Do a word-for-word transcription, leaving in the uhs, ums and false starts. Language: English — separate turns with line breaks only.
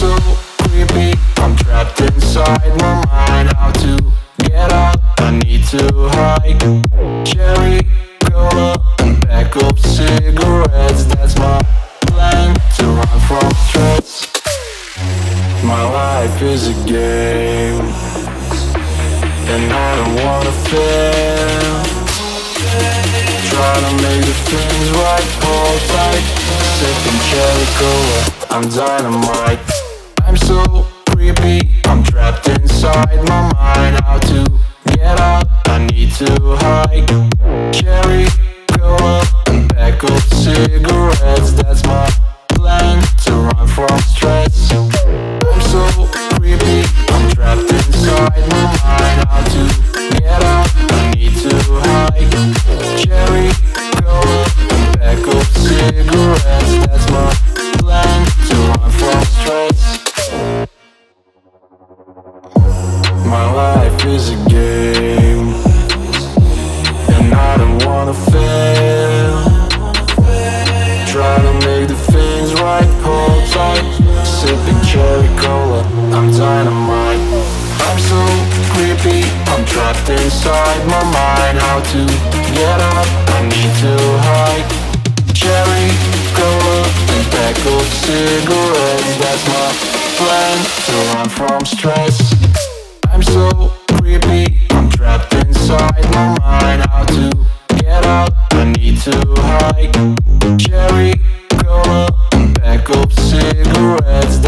so creepy, I'm trapped inside my mind. How to get out, I need to hide. Cherry cola and pack up cigarettes. That's my plan to run from stress. My life is a game, and I don't wanna fail. Try to make the things right, hold tight. Sipping cherry cola, I'm dynamite. I'm so creepy, I'm trapped inside my mind. How to get out, I need to hide. Cherry cola and pack up cigarettes. That's my plan to run from stress. I'm so creepy, I'm trapped inside my mind. How to get out, I need to hide. Cherry cola and pack up cigarettes. That's my plan to run from stress. My life is a game, and I don't wanna fail. Try to make the things right, hold tight. Sipping cherry cola, I'm dynamite. I'm so creepy, I'm trapped inside my mind. How to get out, I need to hide. Cherry cola and pack of cigarettes. That's my plan to run from stress. I'm so creepy, I'm trapped inside my mind. How to get out, I need to hide. Cherry cola and pack of cigarettes.